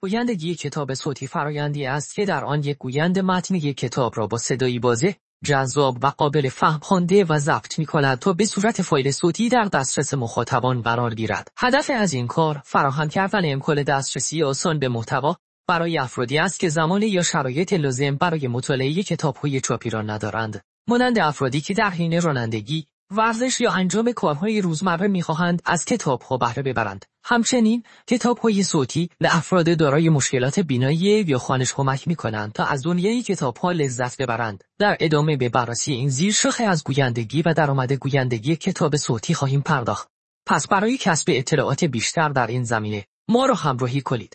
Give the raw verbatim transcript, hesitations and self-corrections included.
گویندگی کتاب صوتی فرآیندی است که در آن یک گوینده متن یک کتاب را با صدایی واضح، جذاب و قابل فهم خوانده و ضبط می‌کند تا به صورت فایل صوتی در دسترس مخاطبان قرار گیرد. هدف از این کار فراهم کردن امکان دسترسی آسان به محتوا برای افرادی است که زمان یا شرایط لازم برای مطالعه کتاب‌های چاپی را ندارند، مانند افرادی که در حین رانندگی، ورزش یا انجام کارهای روزمره می‌خواهند از کتاب‌ها بهره ببرند. همچنین کتاب‌های صوتی به افراد دارای مشکلات بینایی یا خوانش کمک می‌کنند تا از دنیای کتاب‌ها لذت ببرند. در ادامه به بررسی این زیر شاخه از گویندگی و درآمد گویندگی کتاب صوتی خواهیم پرداخت. پس برای کسب اطلاعات بیشتر در این زمینه ما را همراهی کنید.